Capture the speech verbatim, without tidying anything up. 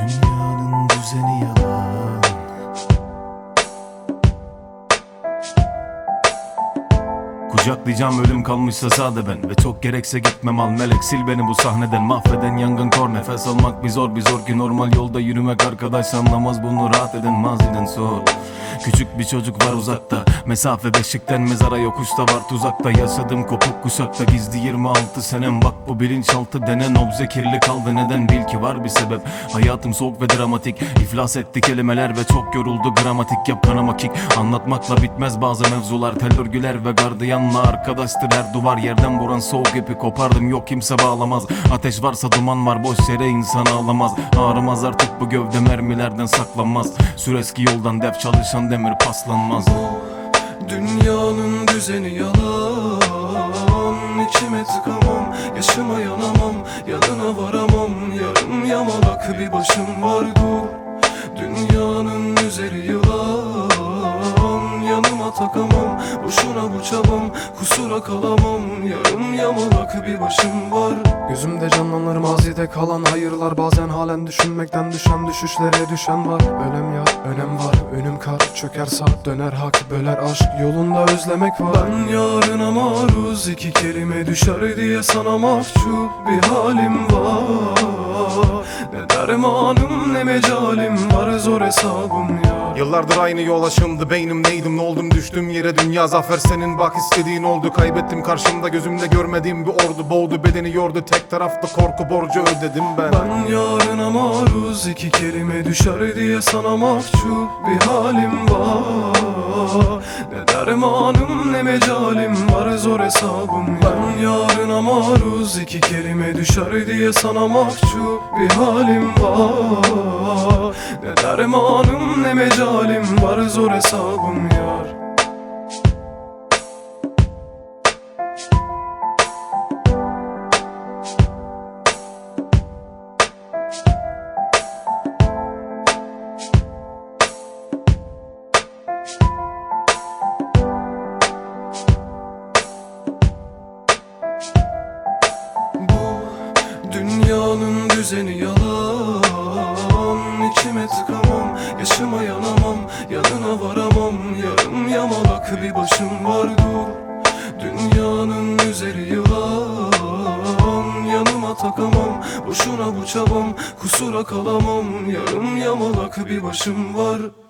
Dünyanın düzeni yalan. Kucaklayacağım ölüm kalmışsa sade ben, ve çok gerekse gitmem al melek, sil beni bu sahneden. Mahveden yangın kor, nefes almak bir zor bir zor ki normal yolda yürümek, arkadaş anlamaz bunu, rahat edin maziden sor. Küçük bir çocuk var uzakta, mesafe beşikten mezara, yokuşta var tuzakta. Yaşadım kopuk kuşakta, gizli yirmi altı senem. Bak bu bilinçaltı denen obje kirli kaldı, neden? Bil ki var bir sebep. Hayatım soğuk ve dramatik, iflas etti kelimeler ve çok yoruldu gramatik. Yap kanama kick, anlatmakla bitmez bazı mevzular. Tel örgüler ve gardiyanla arkadaştır her duvar. Yerden vuran soğuk ipi kopardım, yok kimse bağlamaz. Ateş varsa duman var, boş yere insan ağlamaz. Ağrımaz artık bu gövde, mermilerden saklanmaz. Sür eski yoldan, def çalışan demir paslanmaz. Dünyanın düzeni yalan. İçime tıkamam, yaşıma yanamam, yanına varamam. Yarım yamalak bir başım var, dur. Dünyanın üzeri yılan, yanıma takamam, boşuna bu çabam, kusura kalamam. Yarım yamalak bir başım var. Gözümde canlanır mazide kalan hayırlar. Bazen halen düşünmekten düşen düşüşlere düşen var. Ölüm ya önem var, önüm kar, çöker saat, döner hak, böler aşk, yolunda özlemek var. Ben yarına maruz, iki kelime düşer diye sana mahcup bir halim var. Ne dermanım ne mecalim var, zor hesabım ya. Yıllardır aynı yol aşımdı beynim, neydim ne oldum, düştüm yere, dünya zafer senin, bak istediğin oldu. Kaybettim karşımda, gözümde görmediğim bir ordu boğdu, bedeni yordu, tek taraflı korku borcu ödedim ben. Ben yarına maruz, iki kelime düşer diye sana mahcup bir halim var. Ne dermanım ne mecalim var, zor hesabım ya. Ben yarına maruz, iki kelime düşer diye sana mahcup bir halim var. Ne dermanım ne mecalim var, zor hesabım yar. Dünyanın düzeni yalan. İçime tıkamam, yaşıma yanamam, yanına varamam. Yarım yamalak bir başım var, dur. Dünyanın üzeri yılan, yanıma takamam, boşuna bu çabam, kusura kalamam. Yarım yamalak bir başım var.